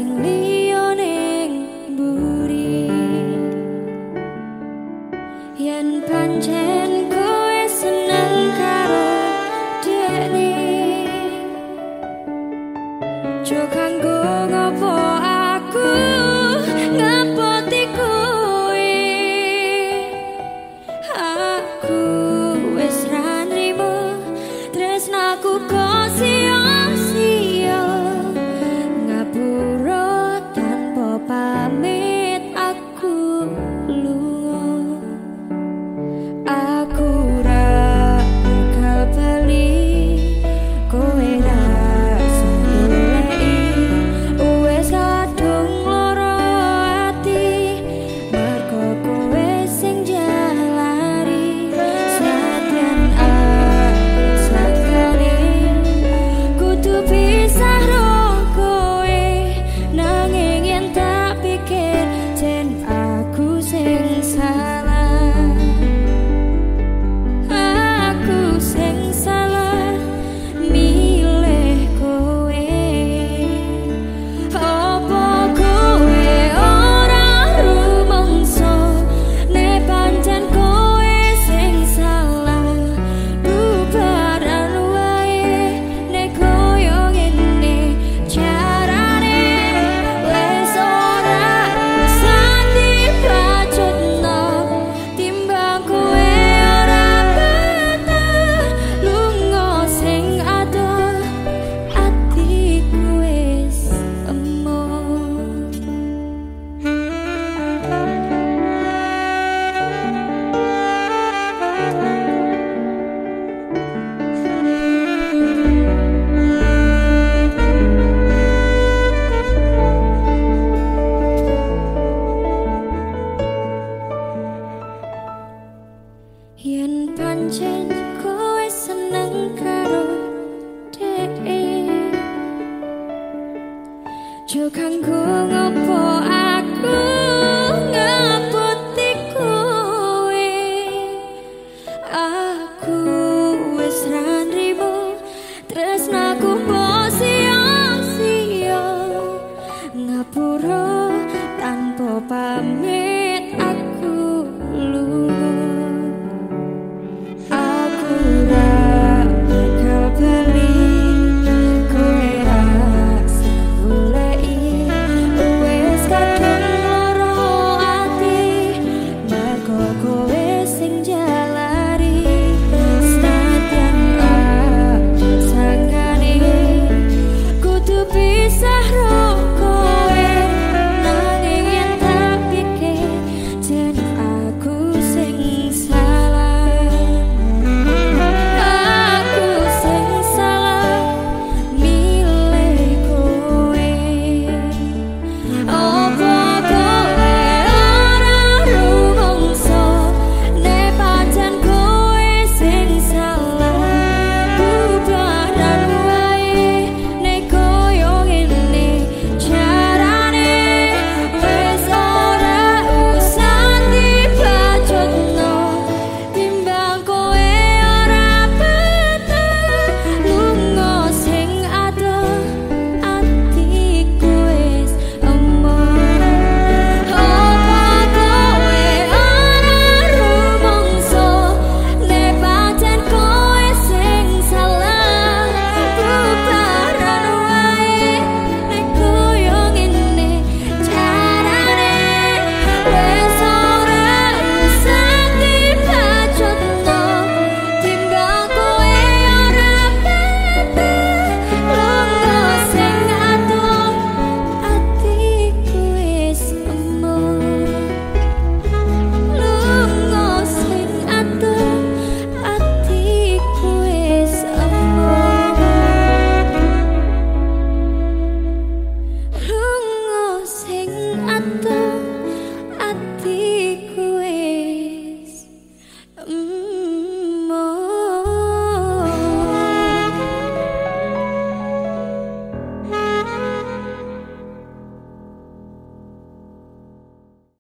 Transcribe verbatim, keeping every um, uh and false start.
sing liya ning mburi. Yen pancen kowe seneng karo dekne, jo kanggo ngopo aku ngapoti kowe. Aku wis ra nrimo tresnaku kok sia-sia, ngapura tanpa pamit aku lunga. Aku ra bakal bali, kowe ra goleki, wis kadung lara ati, mergo kowe sing jalari. Senajan aku sakjane kudu pisah ro kowe, nanging yen tak pikir jen aku sing salah. Aku sing salah milih kowe. Apa kowe ora rumangsa nek pancen kowe sing salah? Bubaran wae nek koyo ngene carane, wis ora usah dipacutno, timbang kowe ora betah lunga sing adoh, atiku wis emoh. Yen pancen kowe seneng karo dekne, jo kanggo ngopo aku